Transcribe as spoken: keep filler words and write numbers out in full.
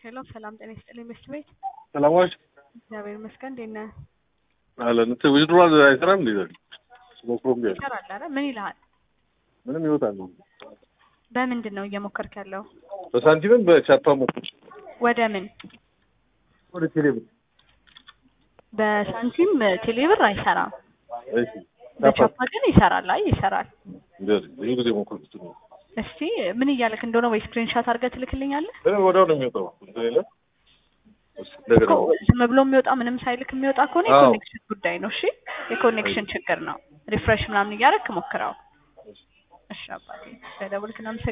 ሄሎ ሰላም ጤና ይስጥልኝ መስት ቤት ሰላማዎች እግዚአብሔር ይመስገን እንዴት ነህ? አለን እንት ዊዝድሮዋል አይሰራም እንዴ? ሞክሮም ቢሆን ይሰራል አይደል? ምን ይልሃል? ምንም ይወጣል። በምንድን ነው እየሞከርክ ያለው? በሳንቲምም በቻፓም ወደ ምን? ወደ ቴሌብር። በሳንቲም ቴሌብር አይሰራም። እሺ በቻፓ ግን ይሰራል። አይ ይሰራል። እንደዚህ ብዙ ጊዜ ሞክሩት ነው። እስቲ ምን እያልክ እንደሆነ ወይ ስክሪንሾት አድርገህ ትልክልኛለህ? እኔ ወዲያው ነው የሚወጣው። እንደሌለ እኮ ዝም ብሎ የሚወጣ ምንም ሳይልክ የሚወጣ ከሆነ የኮኔክሽን ጉዳይ ነው። እሺ የኮኔክሽን ችግር ነው። ሪፍሬሽ ምናምን እያደረግክ ሞክረው። እሺ አባቴ ለደውልክ ነው